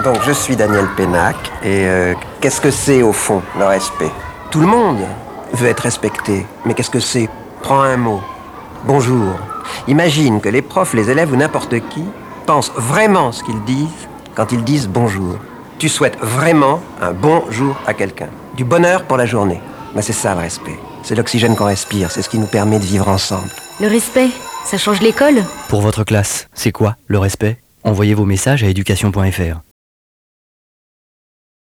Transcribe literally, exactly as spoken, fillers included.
Donc, je suis Daniel Pénac, et euh, qu'est-ce que c'est, au fond, le respect? Tout le monde veut être respecté, mais qu'est-ce que c'est? Prends un mot. Bonjour. Imagine que les profs, les élèves ou n'importe qui pensent vraiment ce qu'ils disent quand ils disent bonjour. Tu souhaites vraiment un bonjour à quelqu'un. Du bonheur pour la journée. Ben, c'est ça, le respect. C'est l'oxygène qu'on respire, c'est ce qui nous permet de vivre ensemble. Le respect, ça change l'école? Pour votre classe, c'est quoi, le respect? Envoyez vos messages à éducation point F R.